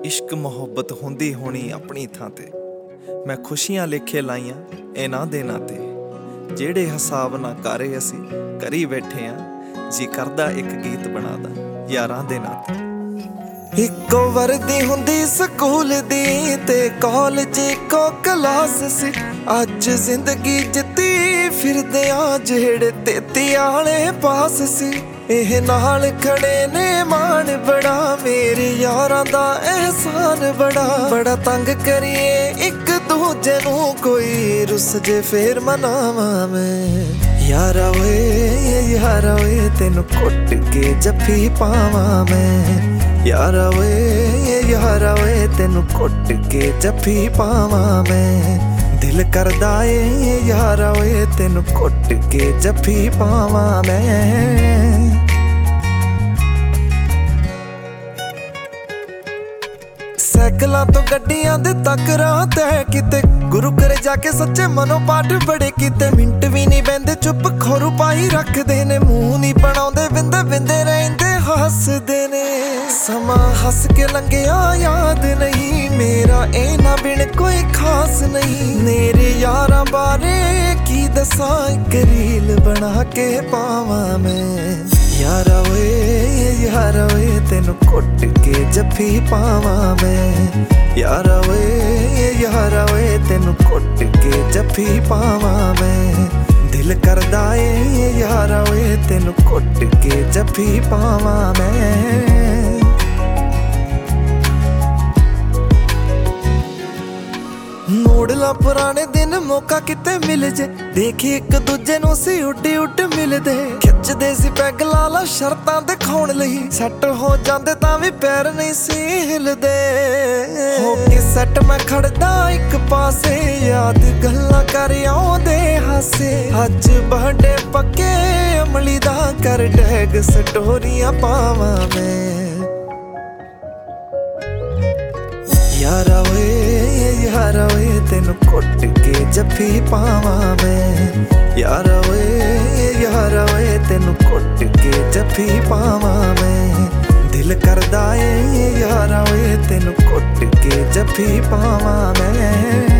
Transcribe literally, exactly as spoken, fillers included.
इश्क मुहब्बत हुंदी होनी अपनी थां ते। मैं खुशियां लिखे लाइयां इन्हां दे नाते, जेड़े हिसाब ना कारे असी करी बैठे आ। जी करदा एक गीत बनादा यारां दे नाते। इक्को वर्दी हुंदी स्कूल दी ते कॉलेज इक्को क्लास सी। अज जिंदगी जित्ती फिरदे आ जेड़े तेती आले पास सी। एह नाल खड़े ने मान बड़ा, मेरे यारां दा एहसान बड़ा। बड़ा तंग करिए एक दूजे नू, कोई रुस जे फेर मनावा मैं। यारा वे यारा वे तेनू कुट के जफ्फी पावा मैं। यारा वे यारा वे तेनू कुट के जफ्फी पावा मैं। दिल करदा ए यारा वे तेनू कुट के जफ्फी पावा मैं। सैकलां तो गड्डियां दे तक राह तैऽ किते, गुरु घरे जाके सच्चे मनो पाठ बड़े किते। मिंट भी नहीं बहंदे चुप खोरू पाई रखदे ने, मूंह नहीं बनाउंदे बिंदे बिंदे रहिंदे हसदे ने। समा हस के लंघिया याद नहीं मेरा, इन्हां बिन कोई खास नहीं। मेरे यारां बारे की दसां इक रील बना के पावां मैं। यारा वे यारा वे तेनू कुट के जफ्फी पावा मैं। यारा वे यारा वे तेनू कुट के जफ्फी पावा मैं। दिल करदा ए यारा वे तेनू कुट के जफ्फी पावा मैं। मोड़ ला पुराने दिन मौका किते मिल जे, देखी एक दूजे नू सी उड्डी उड्ड मिलदे। खिचदे सी पैग लाला शर्तां दिखाउण लई, सैट हो जांदे तां भी पैर नहीं सी हिलदे। हो के सैट मैं खड़दा इक पासे, याद गल्लां कर आउंदे हासे। अज बर्थडे पक्के अमली दा कर डैग स्टोरियां पावां मैं। यारा वे यारा वे तेनू कुट के जफ्फी पावा मैं। यारा वे यारा वे तेनू कुट के जफ्फी पावा मैं। दिल करदा ए यारा वे तेनू कुट के जफ्फी पावा मैं।